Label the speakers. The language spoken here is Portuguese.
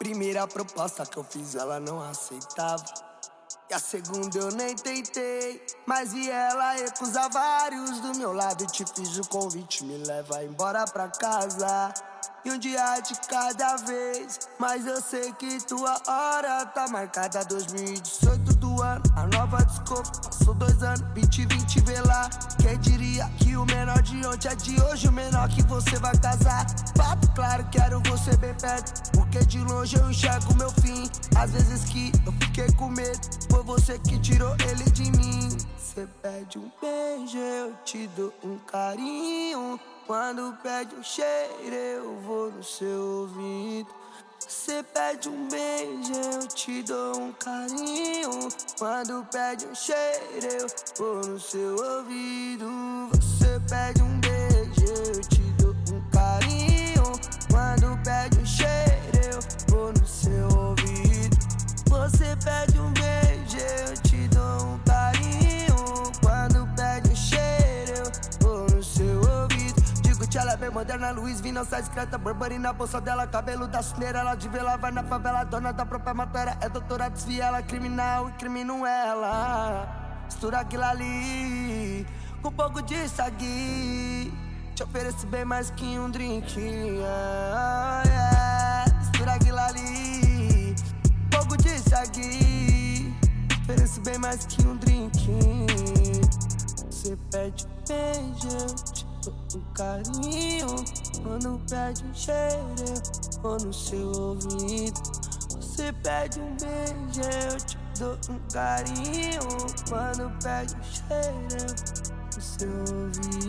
Speaker 1: Primeira proposta que eu fiz, ela não aceitava. E a segunda eu nem tentei, mas vi ela recusar vários do meu lado. Te fiz o convite, me leva embora pra casa. E um dia de cada vez, mas eu sei que tua hora tá marcada. 2018 do ano, a nova desculpa. Passou 2 anos, 2020 vê lá. Quem diria que o menor de ontem é de hoje o menor que você vai casar. Fato claro, quero você bem perto, porque de longe eu enxergo meu fim. Às vezes que eu fiquei com medo, foi você que tirou ele de mim. Cê pede um beijo, eu te dou um carinho. Quando pede um cheiro, eu vou no seu ouvido. Cê pede um beijo, eu te dou um carinho. Quando pede um cheiro, eu vou no seu ouvido. Você pede um beijo, eu te dou um carinho. Quando pede um cheiro, eu vou no seu ouvido. Você pede um beijo, eu te dou um carinho. Quando pede um cheiro, eu vou no seu ouvido. Digo que ela é bem moderna, Luiz V, não sai discreta. Burberry na bolsa dela, cabelo da cineira. Ela de vela, vai na favela, dona da própria matéria. É doutora, desvia ela, criminal, incrimino ela. Mistura aquilo ali com um pouco de sagui. Te ofereço bem mais que um drink, Mistura aquilo ali, pouco de sagui. Ofereço bem mais que um drink. Você pede um beijo, eu te dou um carinho. Quando pede um cheiro, eu vou no seu ouvido. Você pede um beijo, eu te dou um carinho. Quando pede um cheiro, eu vou no seu ouvido.